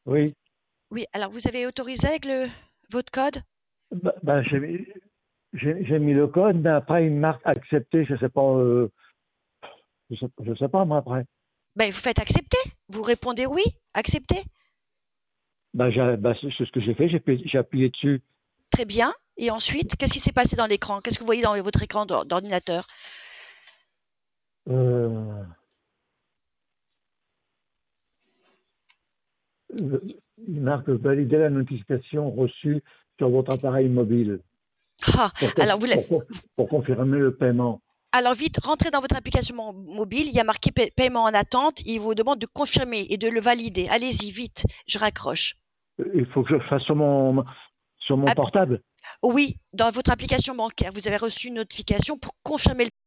Oui. Oui, alors vous avez autorisé avec votre code? J'ai mis le code, mais après, il marque accepter. Je sais pas, je sais pas, moi, après. Ben, vous faites accepter. Vous répondez oui, accepter. C'est ce que j'ai fait. J'ai appuyé dessus. Très bien. Et ensuite, qu'est-ce qui s'est passé dans l'écran? Qu'est-ce que vous voyez dans votre écran d'ordinateur? Euh, il marque valider la notification reçue sur votre appareil mobile Ah, pour, alors pour confirmer le paiement. alors vite, rentrez dans votre application mobile, il y a marqué paiement en attente, il vous demande de confirmer et de le valider. Allez-y, vite, je raccroche. Il faut que je le fasse sur mon Ah, portable. oui, dans votre application bancaire, vous avez reçu une notification pour confirmer le